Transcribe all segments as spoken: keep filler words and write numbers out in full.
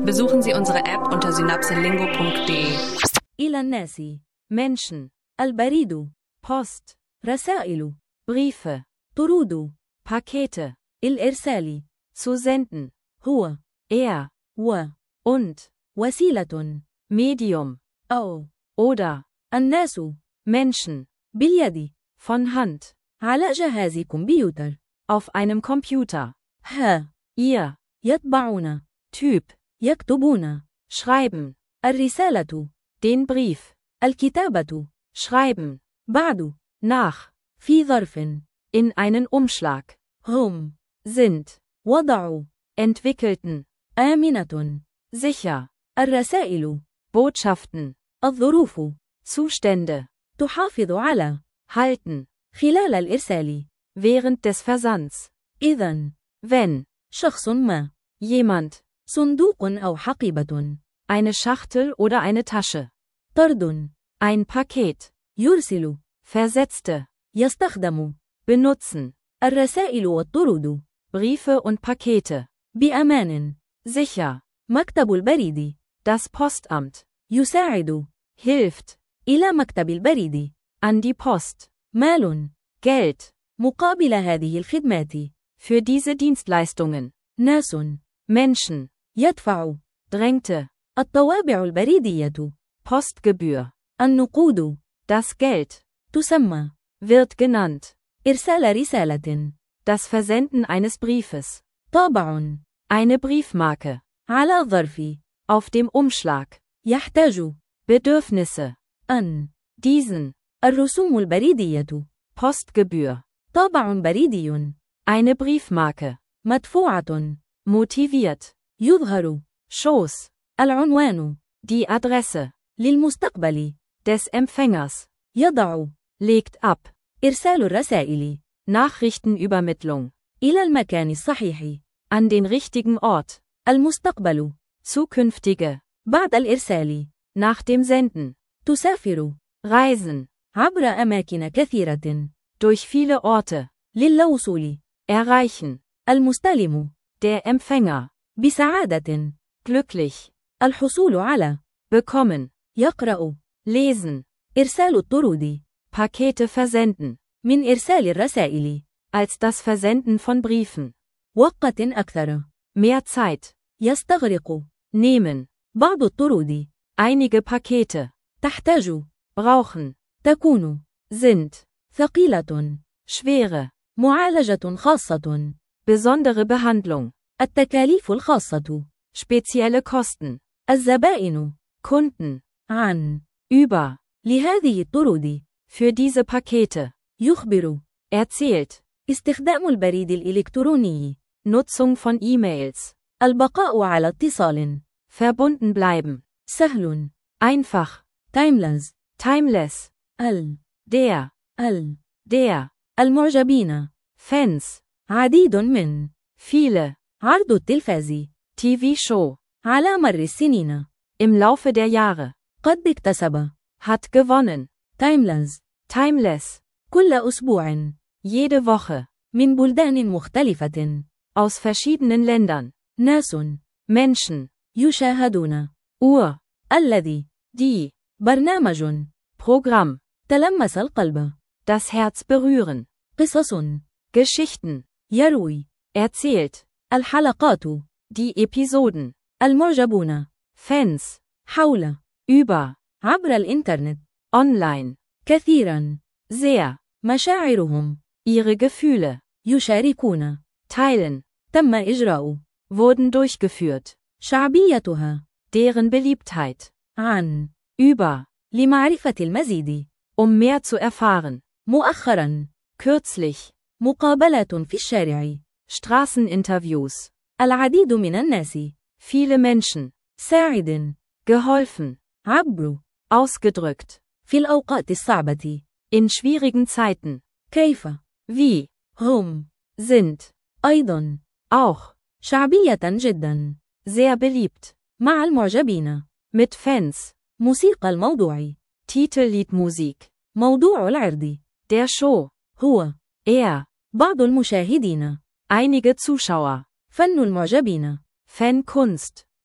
Besuchen Sie unsere App unter synapselingo punkt de. إلى الناس. Menschen. البريد. Post. رسائل. Briefe. طرود. Pakete. الإرسال. Zu senden. هو. Er. و. Und. وسيلة. Medium. أو. Oder. الناس. Menschen. باليد. Von Hand. على جهاز كمبيوتر. Auf einem Computer. ها. Ihr. يطبعون. Typ. يكتبون. Schreiben. الرسالة. Den Brief. الكتابة. Schreiben. بعد. Nach. في ظرف. In einen Umschlag. هم. Sind. وضعوا. Entwickelten. آمنة. Sicher. الرسائل. Botschaften. الظروف. Zustände. تحافظ على. Halten. خلال الإرسال. Während des Versands. إذن. Wenn. شخص ما. Jemand. صندوق أو حقيبة. Eine Schachtel oder eine Tasche. طرد. Ein Paket. يرسل. Versetzte. يستخدم. Benutzen. الرسائل والطرود. Briefe und Pakete. بأمان. Sicher. مكتب البريد. Das Postamt. يساعد. Hilft. إلى مكتب البريد. An die Post. مال. Geld. مقابل هذه الخدمات. Für diese Dienstleistungen. ناس. Menschen. يدفع. Drängte. الطوابع البريدية. Postgebühr. النقود. Das Geld. تسمى. Wird genannt. إرسال رسالة. Das Versenden eines Briefes. طابع. Eine Briefmarke. على الظرف. Auf dem Umschlag. يحتاج. Bedürfnisse. An. Diesen. الرسوم البريدية. Postgebühr. طابع بريدي. Eine Briefmarke. مدفوعة. Motiviert. يظهر. Schoß. العنوان. Die Adresse. للمستقبل. Des Empfängers. يضع. Legt ab. إرسال الرسائل. Nachrichtenübermittlung. إلى المكان الصحيح. An den richtigen Ort. المستقبل. Zukünftige. بعد الإرسال. Nach dem Senden. تسافر. Reisen. عبر أماكن كثيرة. Durch viele Orte. للوصول. Erreichen. المستلم. Der Empfänger. بسعادة. Glücklich. الحصول على. Bekommen. يقرأ. Lesen. إرسال الطرود. Pakete versenden. من إرسال الرسائل. Als das Versenden von Briefen. وقت أكثر. Mehr Zeit. يستغرق. Nehmen. بعض الطرود. Einige Pakete. تحتاج. Brauchen. تكون. Sind. ثقيلة. Schwere. معالجة خاصة. Besondere Behandlung. التكاليف الخاصة. Spezielle Kosten. الزبائن. Kunden. عن. Über. لهذه الطرود. Für diese Pakete. يخبر. Erzählt. استخدام البريد الإلكتروني. Nutzung von E-Mails. البقاء على اتصال. Verbunden bleiben. سهل. Einfach. Timeless. Timeless. ال. Der. ال. Der. المعجبين. Fans. عديد من. Viele. عرض التلفاز. تي في Show. على مر السنين. Im Laufe der Jahre. قد اكتسب. Hat gewonnen. Timeless. Timeless. كل أسبوع. Jede Woche. من بلدان مختلفة. Aus verschiedenen Ländern. ناس. Menschen. يشاهدون. Uhr. الذي. Die. برنامج. Programm. تلمس القلب. Das Herz berühren. قصص. Geschichten. يروي. Erzählt. الحلقات. Die Episoden. المعجبون. Fans. حول. Über. عبر الإنترنت. Online. كثيرا. Sehr. مشاعرهم. Ihre Gefühle. يشاركون. Teilen. تم إجراء. Wurden durchgeführt. شعبيتها. Deren Beliebtheit. عن. Über. لمعرفة المزيد. Um mehr zu erfahren. مؤخرا. Kürzlich. مقابلات في الشارع. Straßeninterviews. العديد من الناس. Viele Menschen. ساعد. Geholfen. عبر. Ausgedrückt. في الأوقات الصعبة. In schwierigen Zeiten. كيف. Wie. هم. Sind. أيضا. Auch. شعبية جدا. Sehr beliebt. مع المعجبين. Mit Fans. موسيقى الموضوع. Titelliedmusik. موضوع العرض. Der Show. هو. Er. بعض المشاهدين. Einige Zuschauer. فن المعجبين. Fankunst.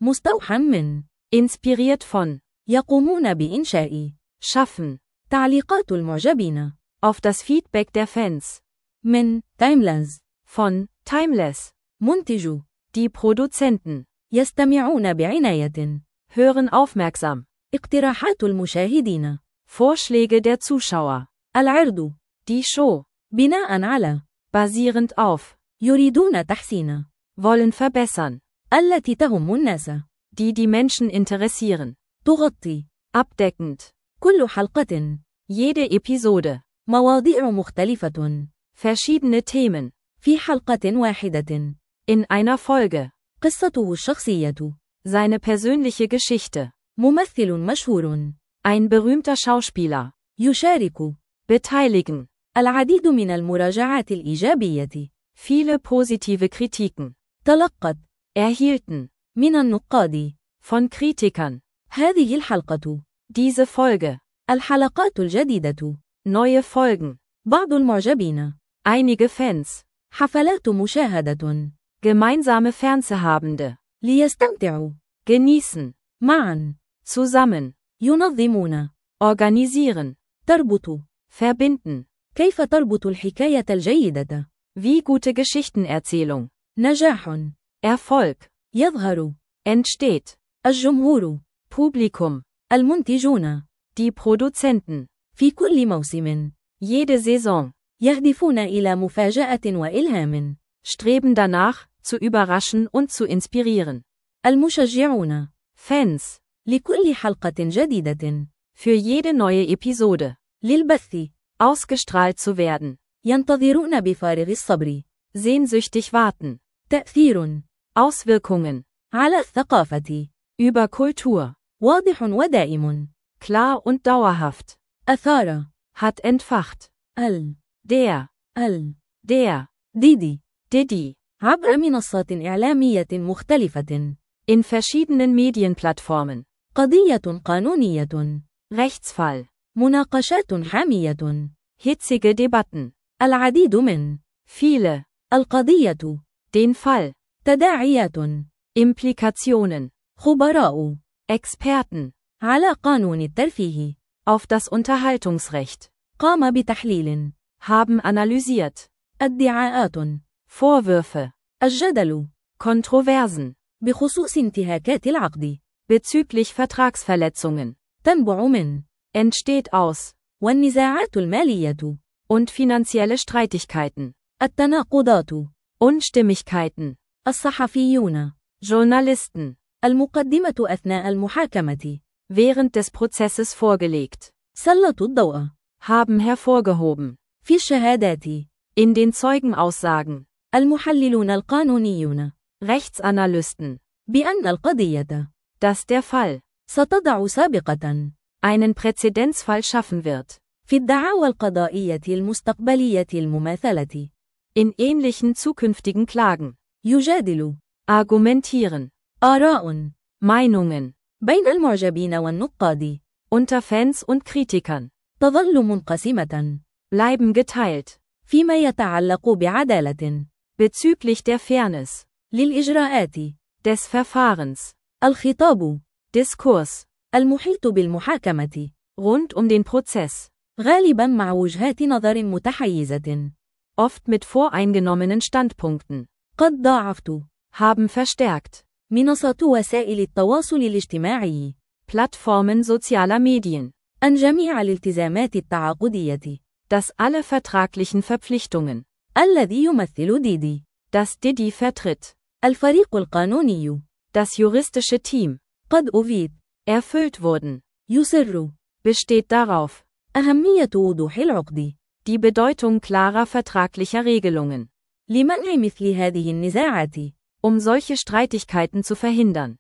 مستوحى من inspiriert von يقومون بإنشاء schaffen تعليقات المعجبين auf das Feedback der Fans من Timeless von Timeless منتج die Produzenten يستمعون بعناية hören aufmerksam اقتراحات المشاهدين Vorschläge der Zuschauer العرض die Show بناء على basierend auf يريدون تحسين wollen verbessern التي تهم الناس die die Menschen interessieren تغطي abdeckend كل حلقة jede Episode مواضيع مختلفة verschiedene Themen في حلقة واحدة in einer Folge قصته الشخصية seine persönliche Geschichte ممثل مشهور ein berühmter Schauspieler يشارك beteiligen العديد من المراجعات الإيجابية viele positive Kritiken تلقت erhielten من النقاد von Kritikern هذه الحلقة diese Folge الحلقات الجديدة neue Folgen بعض المعجبين einige Fans حفلات مشاهدة gemeinsame Fernsehhabende ليستمتعوا genießen معا zusammen ينظمون organisieren تربط verbinden كيف تربط الحكاية الجيدة wie gute Geschichtenerzählung نجاح Erfolg يظهر entsteht الجمهور Publikum المنتجون die Produzenten في كل موسم jede Saison يهدفون إلى مفاجأة وإلهام streben danach zu überraschen und zu inspirieren المشجعون Fans لكل حلقة جديدة für jede neue Episode للبث ausgestrahlt zu werden ينتظرون بفارغ الصبر sehnsüchtig warten تأثير Auswirkungen على الثقافة über Kultur واضح ودائم klar und dauerhaft أثار hat entfacht ال der ال der ديدي Diddy عبر منصات إعلامية مختلفة in verschiedenen Medienplattformen قضية قانونية Rechtsfall مناقشات حامية hitzige Debatten العديد من viele القضية den Fall تداعيات Implikationen خبراء Experten على قانون الترفيه auf das Unterhaltungsrecht قام بتحليل haben analysiert ادعاءات Vorwürfe الجدل Kontroversen بخصوص انتهاكات العقد bezüglich Vertragsverletzungen تنبع من entsteht aus والنزاعات المالية und finanzielle Streitigkeiten التناقضات Unstimmigkeiten الصحفيون Journalisten المقدمة أثناء المحاكمة während des Prozesses vorgelegt سلطوا الضوء haben hervorgehoben في الشهادات in den Zeugenaussagen المحللون القانونيون Rechtsanalysten بأن القضية dass der Fall ستضع سابقة einen Präzedenzfall schaffen wird في الدعاوى القضائية المستقبلية المماثلة in ähnlichen zukünftigen Klagen يجادل argumentieren آراء Meinungen بين المعجبين والنقاد unter Fans und Kritikern تظل منقسمة bleiben geteilt فيما يتعلق بعدالة bezüglich der Fairness للإجراءات des Verfahrens الخطاب Diskurs المحيط بالمحاكمة rund um den Prozess غالبا مع وجهات نظر متحيزة oft mit voreingenommenen Standpunkten قد ضاعفت haben verstärkt منصات وسائل التواصل الاجتماعي Plattformen sozialer Medien أن جميع الالتزامات التعاقدية dass alle vertraglichen Verpflichtungen الذي يمثل ديدي das Diddy vertritt الفريق القانوني das juristische Team قد أفيد erfüllt wurden يصر besteht darauf أهمية وضوح العقد die Bedeutung klarer vertraglicher Regelungen لمنع مثل هذه النزاعات um solche Streitigkeiten zu verhindern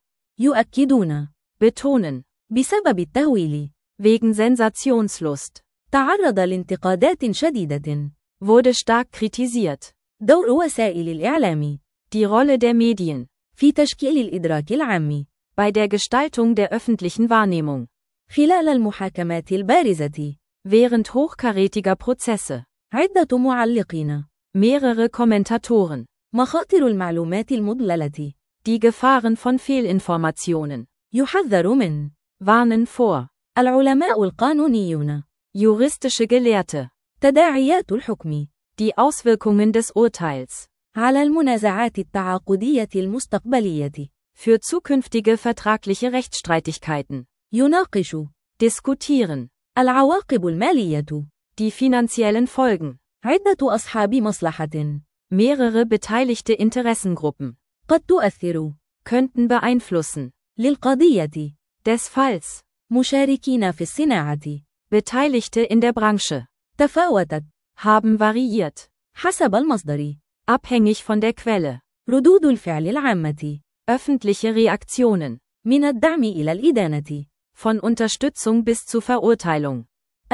يؤكدون betonen بسبب التهويل wegen Sensationslust تعرض لانتقادات شديدة wurde stark kritisiert دور وسائل الإعلام die Rolle der Medien في تشكيل الإدراك العام bei der Gestaltung der öffentlichen Wahrnehmung خلال المحاكمات البارزة während hochkarätiger Prozesse عدة معلقين mehrere Kommentatoren مخاطر المعلومات المضللة Die Gefahren von Fehlinformationen. يحذر من. Warnen vor. العلماء القانونيون. Juristische Gelehrte. تداعيات الحكم. Die Auswirkungen des Urteils. على المنازعات التعاقدية المستقبلية. Für zukünftige vertragliche Rechtsstreitigkeiten. يناقش. Diskutieren. العواقب المالية. Die finanziellen Folgen. عدة أصحاب مصلحة. Mehrere beteiligte Interessengruppen. قد تؤثر. Könnten beeinflussen. للقضية. Des Falls. مشاركين في الصناعة. Beteiligte in der Branche. تفاوتت. Haben variiert. حسب المصدر. Abhängig von der Quelle. ردود الفعل العامة. Öffentliche Reaktionen. من الدعم إلى الإدانة. Von Unterstützung bis zu Verurteilung.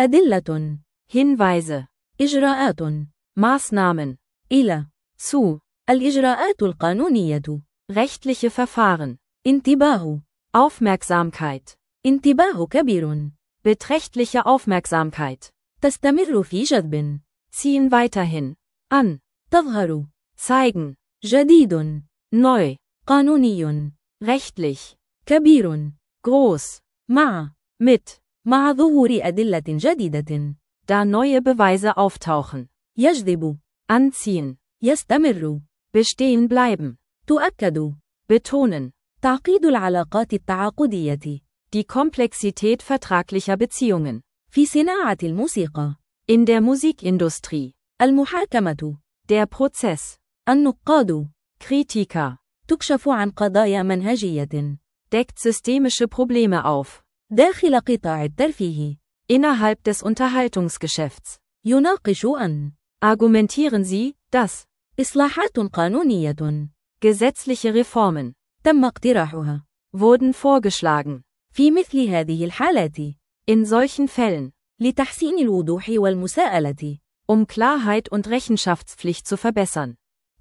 أدلة. Hinweise. إجراءات. Maßnahmen. إلى. Zu. الإجراءات القانونية. Rechtliche Verfahren. انتباه. Aufmerksamkeit. انتباه كبير. Beträchtliche Aufmerksamkeit. تستمر في جذب. Ziehen weiterhin. An. تظهر. Zeigen. جديد. Neu. قانوني. Rechtlich. كبير. Groß. مع. Mit. مع ظهور أدلة جديدة. Da neue Beweise auftauchen. يجذب. Anziehen. يستمر. Bestehen bleiben. تؤكد. Betonen. تعقيد العلاقات التعاقدية. Die Komplexität vertraglicher Beziehungen. في صناعة الموسيقى. In der Musikindustrie. المحاكمة. Der Prozess. النقاد. Kritiker. تكشف عن قضايا منهجية. Deckt systemische Probleme auf. داخل قطاع الترفيه. Innerhalb des Unterhaltungsgeschäfts. يناقش أن. Argumentieren Sie, dass إصلاحات قانونية. gesetzliche Reformen تم اقتراحها. wurden vorgeschlagen. في مثل هذه الحالات. In solchen Fällen. لتحسين الوضوح والمساءلة. Um Klarheit und Rechenschaftspflicht zu verbessern.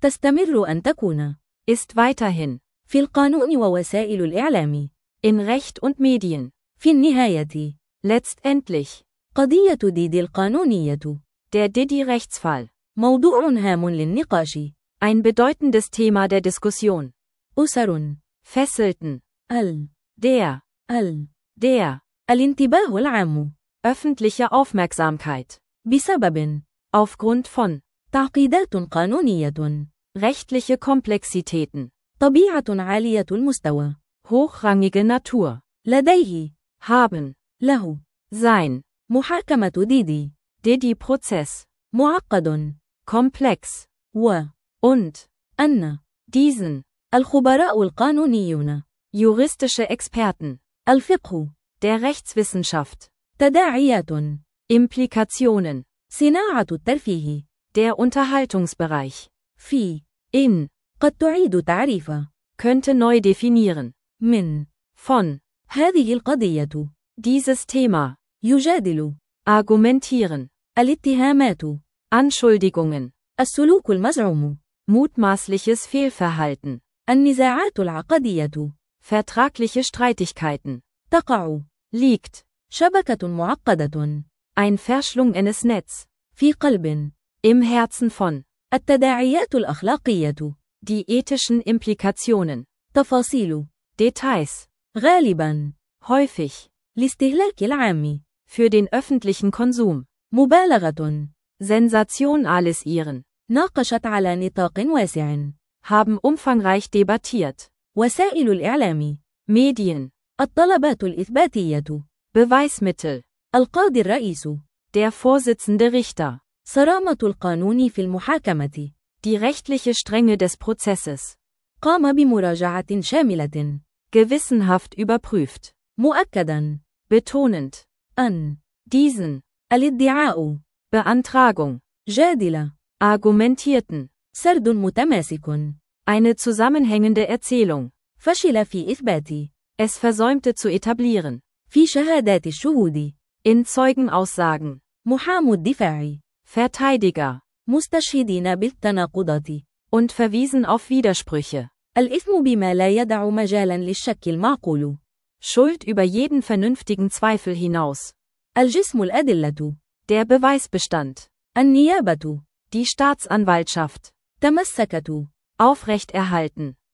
تستمر أن تكون. Ist weiterhin. في القانون ووسائل الإعلام. In Recht und Medien. في النهاية. Letztendlich. قضية ديدي القانونية. Der Didi-Rechtsfall. موضوع هام للنقاش. Ein bedeutendes Thema der Diskussion. أسر. Fesselten. ال. Der. ال. Der. الانتباه العام. Öffentliche Aufmerksamkeit. بسبب. Aufgrund von. تعقيدات قانونية. Rechtliche Komplexitäten. طبيعة عالية المستوى. Hochrangige Natur. لديه. Haben. له. Sein. محاكمة ديدي. Didi-Prozess. معقد. Komplex. و. Und. أن. Diesen. الخبراء القانونيون. Juristische Experten. الفقه. Der Rechtswissenschaft. تداعيات. Implikationen. صناعة الترفيه. Der Unterhaltungsbereich. في. In. قد تعيد تعريف. Könnte neu definieren. من. Von. هذه القضية. Dieses Thema. يجادل. Argumentieren. الاتهامات. Anschuldigungen. السلوك المزعوم. Mutmaßliches Fehlverhalten. النزاعات العقدية. Vertragliche Streitigkeiten. تقع. Liegt. شبكة معقدة. Ein verschlungenes Netz. في قلب. Im Herzen von. التداعيات الأخلاقية. Die ethischen Implikationen. تفاصيل. Details. غالبا. Häufig. لاستهلاك العام. Für den öffentlichen Konsum. مبالغة. Sensationalisieren. ناقشت على نطاق واسع. Haben umfangreich debattiert. وسائل الإعلام. Medien. الطلبات الإثباتية. Beweismittel. القاضي الرئيس. Der Vorsitzende Richter. صرامة القانون في المحاكمة. Die rechtliche Strenge des Prozesses. قام بمراجعة شاملة. Gewissenhaft überprüft. مؤكدا. Betonend. أن. Diesen. الادعاء. Beantragung. جادلة. Argumentierten. سرد متماسك. Eine zusammenhängende Erzählung. فشل في إثبات. Es versäumte zu etablieren. في شهادات الشهود. In Zeugenaussagen. محامو الدفاع. Verteidiger. مستشهدين بالتناقضات. Und verwiesen auf Widersprüche. الإثم بما لا يدع مجالا للشك المعقول. Schuld über jeden vernünftigen Zweifel hinaus. الجسم الأدلة. Der Beweisbestand. النيابة. Die Staatsanwaltschaft. تمسكت. Aufrechterhalten.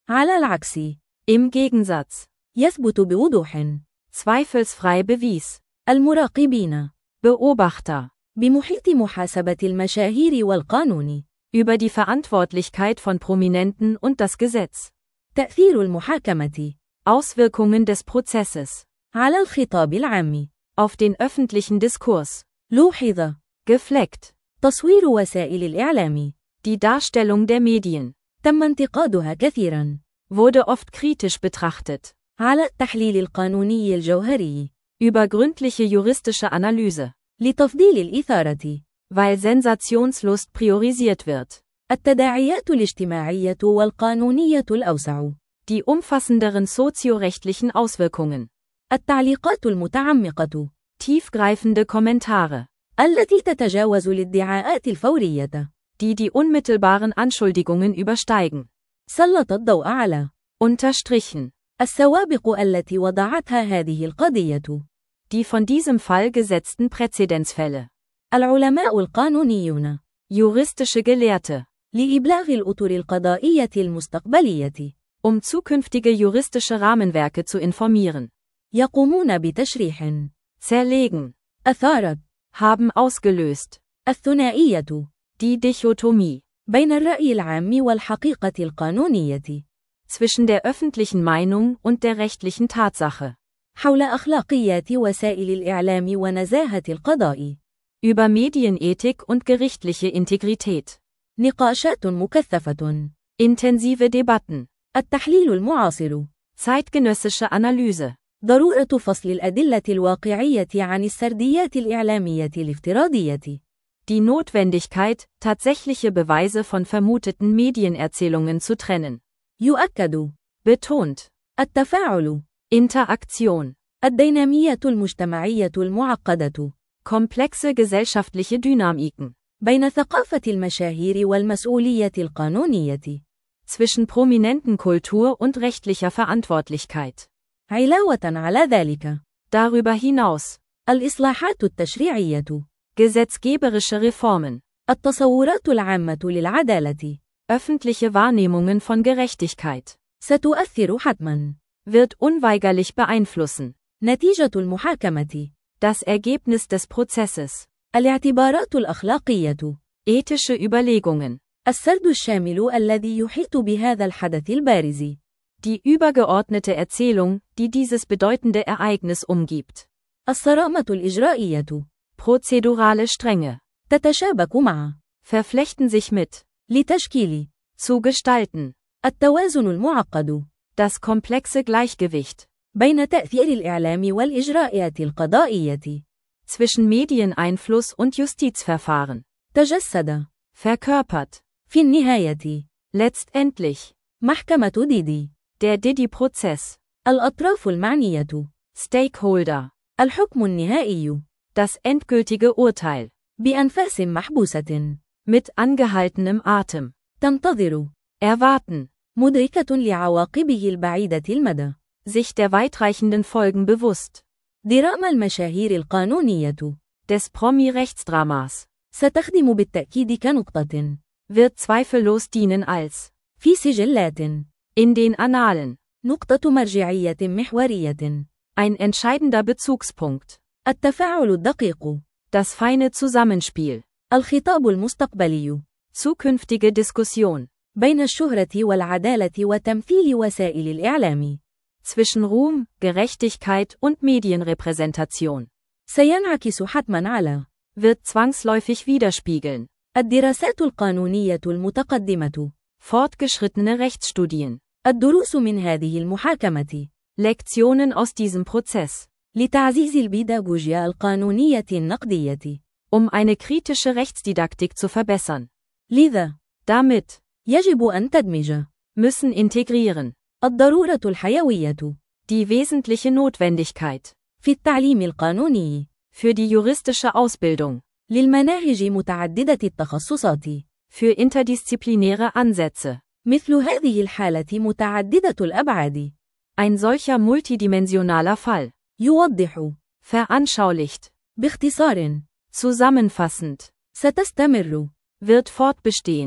على العكس، Im Gegensatz. يثبت بوضوح. Zweifelsfrei Beweis. المراقبين. Beobachter. بمحيط محاسبة المشاهير والقانون. Über die Verantwortlichkeit von Prominenten und das Gesetz. تأثير المحاكمة. Auswirkungen des Prozesses. على الخطاب العام. Auf den öffentlichen Diskurs. لوحظ. Gefleckt. تصوير وسائل الإعلام. Die Darstellung der Medien. تم انتقادها كثيرا. Wurde oft kritisch betrachtet. على التحليل القانوني الجوهري. Über gründliche juristische Analyse. لتفضيل الإثارة. Weil Sensationslust priorisiert wird. التداعيات الاجتماعية والقانونية الأوسع. Die umfassenderen soziorechtlichen Auswirkungen. التعليقات المتعمقة. Tiefgreifende Kommentare. التي تتجاوز الادعاءات الفورية. Die die unmittelbaren Anschuldigungen übersteigen. سلط الضوء على. Unterstrichen. السوابق التي وضعتها هذه القضية. Die von diesem Fall gesetzten Präzedenzfälle. العلماء القانونيون. Juristische Gelehrte. لإبلاغ الأطر القضائية المستقبلية. Um zukünftige juristische Rahmenwerke zu informieren. يقومون بتشريح. Zerlegen. أثارت. Haben ausgelöst. الثنائية. Die Dichotomie. بين الرأي العام والحقيقة القانونية. Zwischen der öffentlichen Meinung und der rechtlichen Tatsache. حول أخلاقيات وسائل الإعلام ونزاهة القضاء. Über Medienethik und gerichtliche Integrität. نقاشات مكثفة. Intensive Debatten. التحليل المعاصر. Zeitgenössische Analyse. ضرورة فصل الأدلة الواقعية عن السرديات الإعلامية الافتراضية. Die Notwendigkeit, tatsächliche Beweise von vermuteten Medienerzählungen zu trennen. يؤكد. Betont. التفاعل. Interaktion. الدينامية المجتمعية المعقدة. Komplexe gesellschaftliche Dynamiken. بين ثقافة المشاهير والمسؤولية القانونية. Zwischen Prominentenkultur und rechtlicher Verantwortlichkeit. علاوة على ذلك. Darüber hinaus. الإصلاحات التشريعية. Gesetzgeberische Reformen. التصورات العامة للعدالة. Öffentliche Wahrnehmungen von Gerechtigkeit. ستؤثر حتماً. Wird unweigerlich beeinflussen. نتيجة المحاكمة. Das Ergebnis des Prozesses. الاعتبارات الأخلاقية. Ethische Überlegungen. السرد الشامل الذي يحيط بهذا الحدث البارز. Die übergeordnete Erzählung, die dieses bedeutende Ereignis umgibt. الصرامة الإجرائية. Prozedurale Strenge. تتشابك مع. Verflechten sich mit. لتشكيل. Zu gestalten. التوازن المعقد. Das komplexe Gleichgewicht. بين تأثير الإعلام والإجراءات القضائية. Zwischen Medieneinfluss und Justizverfahren. تجسد. Verkörpert. في النهاية. Letztendlich. محكمة ديدي. Der Didi-Prozess. الأطراف المعنية. Stakeholder. الحكم النهائي. Das endgültige Urteil. بأنفاس محبوسة. Mit angehaltenem Atem. تنتظر. Erwarten. مدركة لعواقبه البعيدة المدى. Sich der weitreichenden Folgen bewusst. دراما المشاهير القانونية. Des Promi-Rechtsdramas. ستخدم بالتأكيد كنقطة. Wird zweifellos dienen als. في سجلات. In den Annalen. نقطة مرجعية محورية. Ein entscheidender Bezugspunkt. التفاعل الدقيق. Das feine Zusammenspiel. الخطاب المستقبلي. Zukünftige Diskussion. بين الشهرة والعدالة وتمثيل وسائل الإعلام. Zwischen Ruhm, Gerechtigkeit und Medienrepräsentation. سينعكس حتماً على. Wird zwangsläufig widerspiegeln. الدراسات القانونية المتقدمة. Fortgeschrittene Rechtsstudien. الدروس من هذه المحاكمة. Lektionen aus diesem Prozess. لتعزيز البيداغوجيا القانونية النقدية. Um eine kritische Rechtsdidaktik zu verbessern. لذا. Damit. يجب أن تدمج. Müssen integrieren. الضرورة الحيوية. Die wesentliche Notwendigkeit. في التعليم القانوني. Für die juristische Ausbildung. للمناهج متعددة التخصصات. Für interdisziplinäre Ansätze. مثل هذه الحالة متعددة الأبعاد. Ein solcher multidimensionaler Fall. يوضح. Veranschaulicht. باختصار. Zusammenfassend. ستستمر. Wird fortbestehen.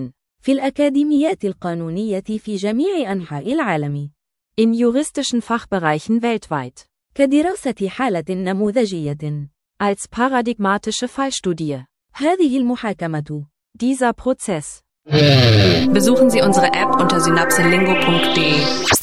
في الأكاديميات القانونية في جميع أنحاء العالم. In juristischen Fachbereichen weltweit. كدراسة حالة نموذجية. Als paradigmatische Fallstudie. هذه المحاكمة. Dieser Prozess. Besuchen Sie unsere App unter synapselingo punkt de.